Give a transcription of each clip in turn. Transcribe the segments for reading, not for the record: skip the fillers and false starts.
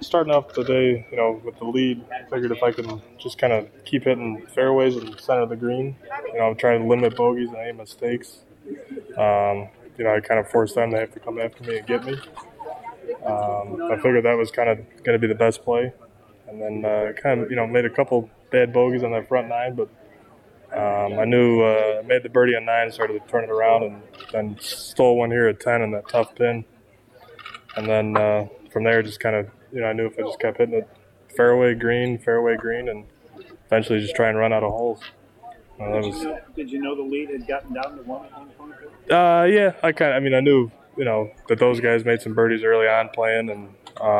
starting off the day, with the lead, figured if I can just kind of keep hitting fairways in the center of the green, try to limit bogeys and any mistakes. I kind of forced them to have to come after me and get me. I figured that was kind of going to be the best play. And then made a couple bad bogeys on that front nine, but I knew I made the birdie on 9, started to turn it around, and then stole one here at 10 in that tough pin. And then from there, just kind of, I knew if I just kept hitting it fairway green, and eventually just try and run out of holes. Did you know the lead had gotten down to one at one point? Yeah, I knew, that those guys made some birdies early on playing, and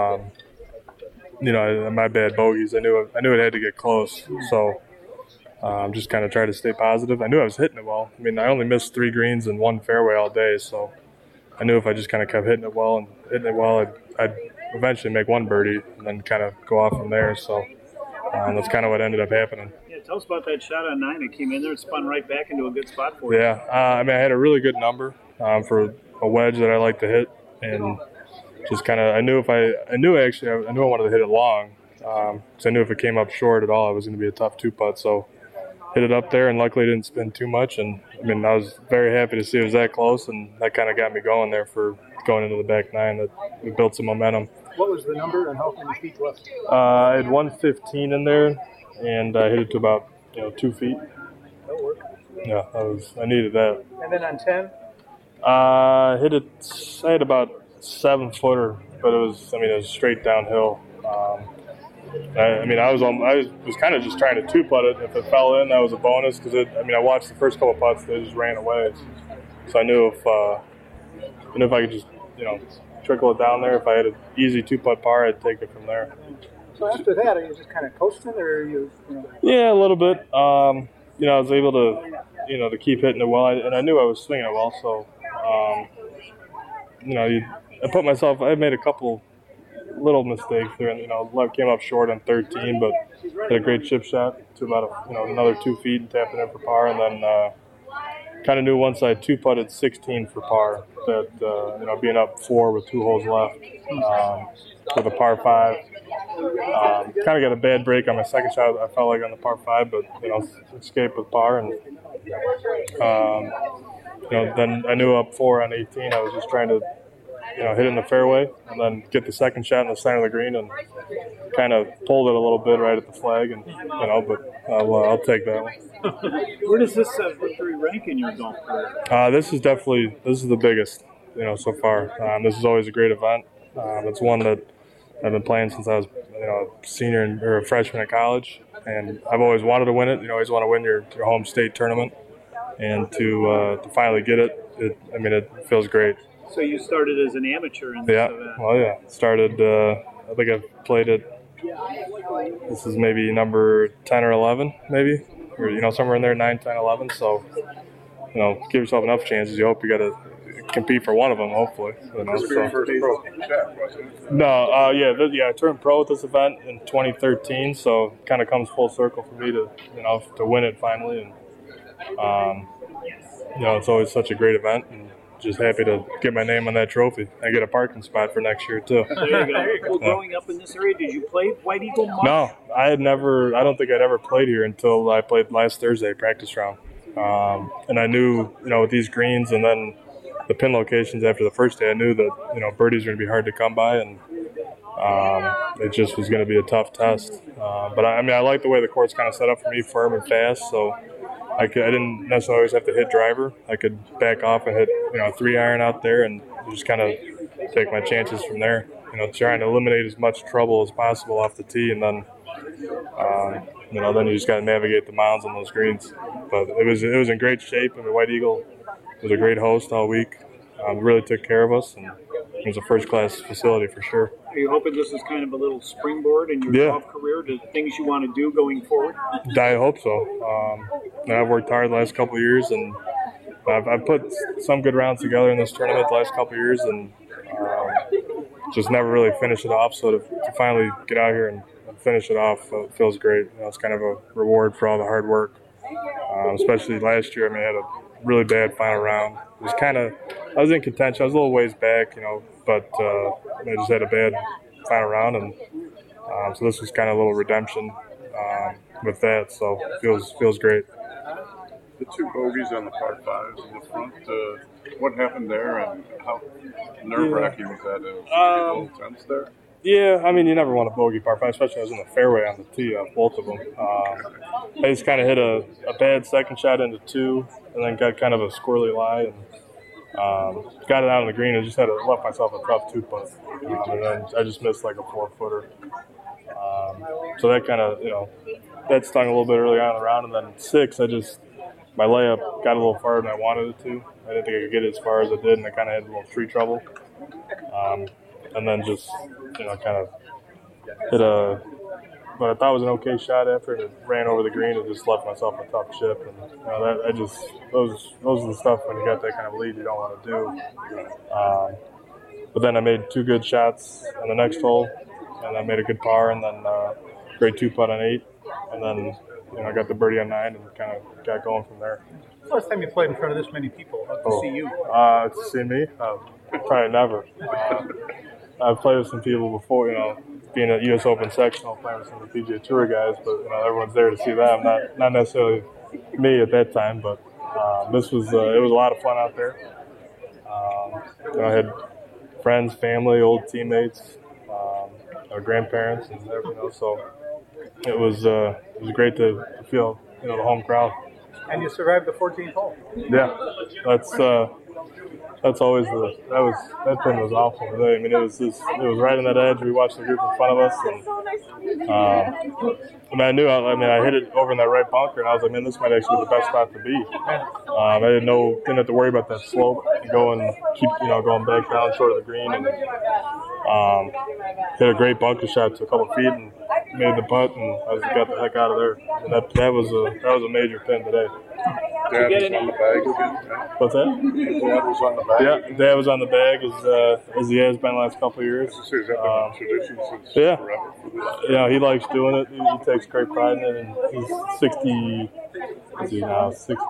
my bad bogeys. I knew it had to get close, so just kind of try to stay positive. I knew I was hitting it well. I only missed 3 greens and 1 fairway all day, so I knew if I just kind of kept hitting it well, I'd eventually make 1 birdie and then kind of go off from there. So that's kind of what ended up happening. Yeah, tell us about that shot on 9 that came in there and spun right back into a good spot for you. Yeah, I had a really good number for a wedge that I like to hit, and just kind of I knew I wanted to hit it long, because I knew if it came up short at all, it was going to be a tough 2-putt. So hit it up there, and luckily it didn't spin too much. And I was very happy to see it was that close, and that kind of got me going there for going into the back 9. That we built some momentum. What was the number and how many feet left? I had 115 in there, and I hit it to about 2 feet. That worked. Yeah, I needed that. And then on 10? I had about 7-footer, but it was straight downhill. I was kind of just trying to 2-putt it. If it fell in, that was a bonus, because I watched the first couple putts, they just ran away. So I knew if I could just trickle it down there, if I had an easy 2-putt par, I'd take it from there. So after that, are you just kind of coasting, or are you? Yeah, a little bit. I was able to to keep hitting it well, and I knew I was swinging it well. So I made a couple little mistakes there, and left came up short on 13, but had a great chip shot to about another 2 feet and tapped it in for par, and then kind of knew once I 2-putted 16 for par that being up 4 with 2 holes left with a par 5. Kind of got a bad break on my second shot. I felt like on the par 5, but escaped with par, and then I knew up 4 on 18. I was just trying to hit in the fairway and then get the second shot in the center of the green, and kind of pulled it a little bit right at the flag, and but I'll take that one. Where does this victory rank in your golf career? This is the biggest so far. This is always a great event. It's one that I've been playing since I was a senior or a freshman in college, and I've always wanted to win it. You always want to win your home state tournament, and to finally get it, it feels great. So you started as an amateur in this event? Well, yeah. Started, I think I've played it, this is maybe number 10 or 11, maybe, or, somewhere in there, 9, 10, 11. So, give yourself enough chances. You hope you got to compete for one of them, hopefully. This will be your first pro shot, wasn't it? No, I turned pro at this event in 2013, so it kind of comes full circle for me to, to win it finally. And, it's always such a great event, and just happy to get my name on that trophy. I get a parking spot for next year too. There you go. Well, growing up in this area, did you play White Eagle much? No, I don't think I'd ever played here until I played last Thursday practice round. And I knew, with these greens and then the pin locations after the first day, I knew that, birdies were going to be hard to come by, and it just was going to be a tough test. But I like the way the court's kind of set up for me, firm and fast, so I didn't necessarily always have to hit driver. I could back off and hit, 3-iron out there, and just kind of take my chances from there. Trying to eliminate as much trouble as possible off the tee, and then, then you just got to navigate the mounds on those greens. But it was in great shape. White Eagle was a great host all week. Really took care of us, and it was a first-class facility for sure. Are you hoping this is kind of a little springboard in your golf career to things you want to do going forward? I hope so. I've worked hard the last couple of years, and I've put some good rounds together in this tournament the last couple of years, and just never really finished it off. So to finally get out here and finish it off feels great. It's kind of a reward for all the hard work, especially last year. I had a really bad final round. It was I was in contention. I was a little ways back, but I just had a final round, and so this was kind of a little redemption with that. So it feels great. The two bogeys on the par fives in the front. What happened there, and how nerve-wracking was that? Was a little tense there? Yeah, I mean, you never want a bogey par five, especially when I was in the fairway on the tee off both of them. I just kind of hit a bad second shot into two, and then got kind of a squirrely lie, and got it out on the green. I just left myself a tough 2-putt, and then I just missed like a 4-footer. So that kind of, that stung a little bit early on in the round, and then 6, my layup got a little farther than I wanted it to. I didn't think I could get it as far as I did, and I kind of had a little tree trouble. And then just, kind of hit what I thought was an okay shot after, and it ran over the green and just left myself a tough chip. And those are the stuff when you got that kind of lead you don't want to do. But then I made 2 good shots on the next hole, and I made a good par, and then great 2-putt on 8, and then I got the birdie on 9 and kind of got going from there. First time you played in front of this many people to see you? To see me? Probably never. I've played with some people before, being at U.S. Open sectional, playing with some of the PGA Tour guys, but everyone's there to see them. Not necessarily me at that time, but this was it was a lot of fun out there. I had friends, family, old teammates, our grandparents, and everything else. So it was great to feel the home crowd. And you survived the 14th hole. Yeah, that's always that pin was awful today. I mean, it was right on that edge. We watched the group in front of us, and I hit it over in that right bunker, and I was like, man, this might actually be the best spot to be. I didn't have to worry about that slope and going back down short of the green, and hit a great bunker shot to a couple feet and made the putt, and I just got the heck out of there. And that was a major pin today. Dad was on the bag again. What's that? Dad was on the bag. Yeah, Dad was on the bag as he has been the last couple of years. Has that been a tradition since forever for this? Yeah, he likes doing it. He takes great pride in it, and he's 60. Is he now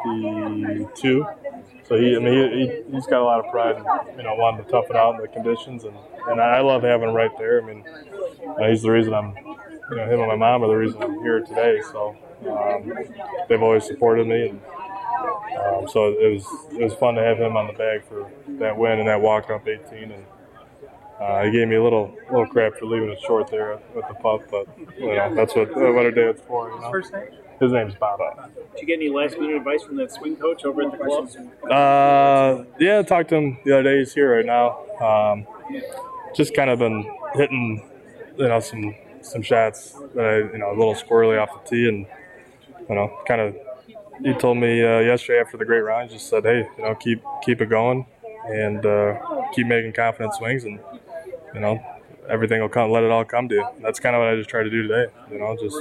62? So he's got a lot of pride in wanting to tough it out in the conditions, and I love having him right there. I mean, he's the reason I'm him and my mom are the reason I'm here today. So they've always supported me, and so it was fun to have him on the bag for that win and that walk up 18. And he gave me a little crap for leaving it short there with the putt, but that's what a day it's for. His first name? His name's Bob. Did you get any last-minute advice from that swing coach over at the club? Yeah, I talked to him the other day. He's here right now. Just kind of been hitting, some shots that a little squirrely off the tee, and kind of. He told me yesterday after the great round, he just said, "Hey, keep it going, and keep making confident swings, and everything will come. Let it all come to you." And that's kind of what I just tried to do today. Just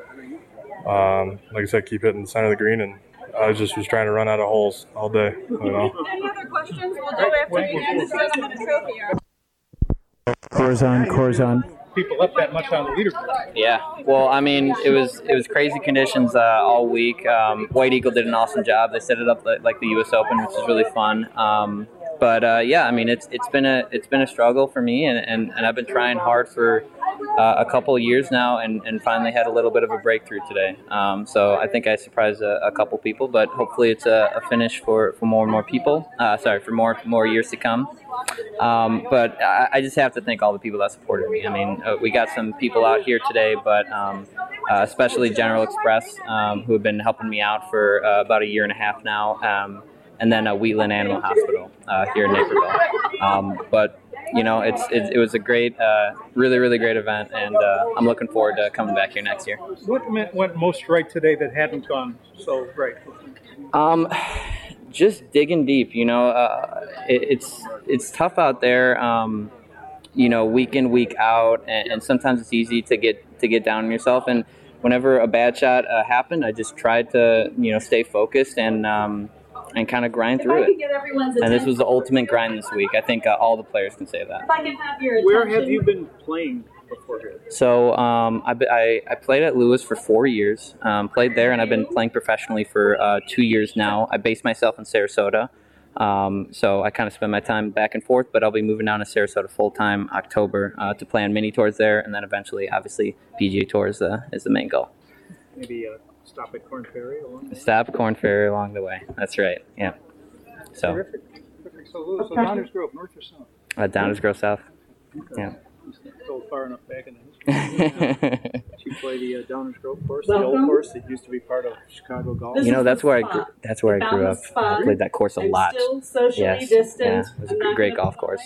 like I said, keep hitting the center of the green, and I just was trying to run out of holes all day. Any other questions? We'll do after you guys get the trophy. Corzon. People up that much on the leaderboard. Yeah, well, I mean, it was crazy conditions all week. White Eagle did an awesome job. They set it up like the U.S. Open, which is really fun. But yeah, I mean, it's been a struggle for me, and I've been trying hard for a couple of years now, and finally had a little bit of a breakthrough today. So I think I surprised a couple people, but hopefully it's a finish for more and more people. For more years to come. But I just have to thank all the people that supported me. I mean, we got some people out here today, but especially General Express, who have been helping me out for about a year and a half now, and then Wheatland Animal Hospital here in Naperville. But it was a great, really, really great event, and I'm looking forward to coming back here next year. What went most right today that hadn't gone so right? Just digging deep, it's tough out there, week in, week out, and sometimes it's easy to get down on yourself. And whenever a bad shot happened, I just tried to, stay focused and kind of grind through it. And this was the ultimate grind this week. I think all the players can say that. Where have you been playing before here? So I played at Lewis for 4 years, played there, and I've been playing professionally for 2 years now. I based myself in Sarasota. So I kind of spend my time back and forth, but I'll be moving down to Sarasota full-time October to play on mini tours there, and then eventually, obviously, PGA Tours is the main goal. Maybe stop at Corn Ferry along the way. Stop Corn Ferry along the way. That's right. Yeah. So Terrific. So Downers Grove, north or south? Downers Grove South. Yeah. Go far enough back in the history. Did you play the Downers Grove course, the old course that used to be part of Chicago Golf? You know, that's where I grew up. I played that course a lot. Yeah, it was a great golf course.